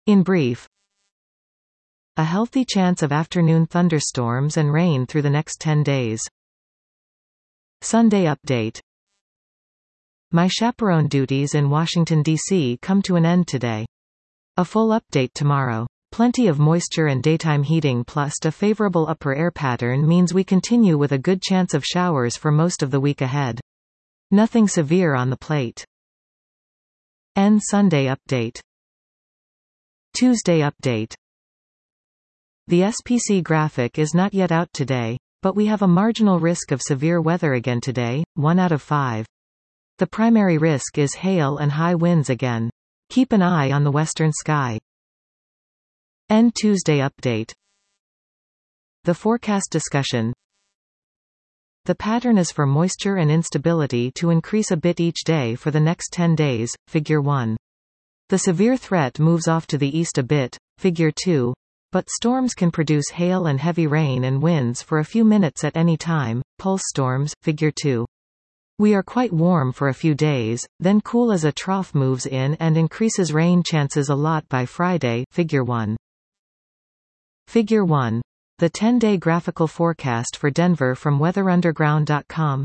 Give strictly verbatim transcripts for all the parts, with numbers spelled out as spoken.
In brief, a healthy chance of afternoon thunderstorms and rain through the next ten days. Sunday update. My chaperone duties in Washington, D C come to an end today. A full update tomorrow. Plenty of moisture and daytime heating plus a favorable upper air pattern means we continue with a good chance of showers for most of the week ahead. Nothing severe on the plate. End Sunday update. Tuesday update. The S P C graphic is not yet out today, but we have a marginal risk of severe weather again today, one out of five. The primary risk is hail and high winds again. Keep an eye on the western sky. End Tuesday update. The forecast discussion. The pattern is for moisture and instability to increase a bit each day for the next ten days, figure one. The severe threat moves off to the east a bit, figure two, but storms can produce hail and heavy rain and winds for a few minutes at any time, pulse storms, figure two. We are quite warm for a few days, then cool as a trough moves in and increases rain chances a lot by Friday, figure one. Figure one. The ten-day graphical forecast for Denver from weather underground dot com.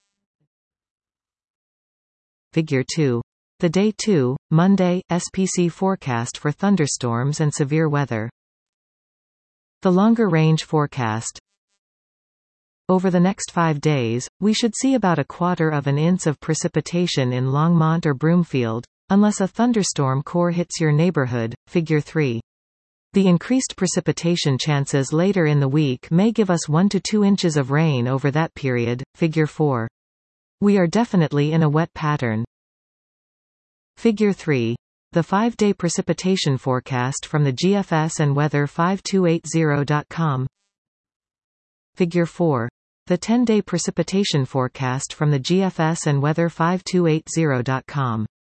Figure two. The Day two, Monday, S P C forecast for thunderstorms and severe weather. The longer range forecast. Over the next five days, we should see about a quarter of an inch of precipitation in Longmont or Broomfield, unless a thunderstorm core hits your neighborhood, figure three. The increased precipitation chances later in the week may give us one to two inches of rain over that period, figure four. We are definitely in a wet pattern. Figure three. The five-day precipitation forecast from the G F S and weather five two eight zero dot com. Figure four. The ten-day precipitation forecast from the G F S and weather five two eight zero dot com.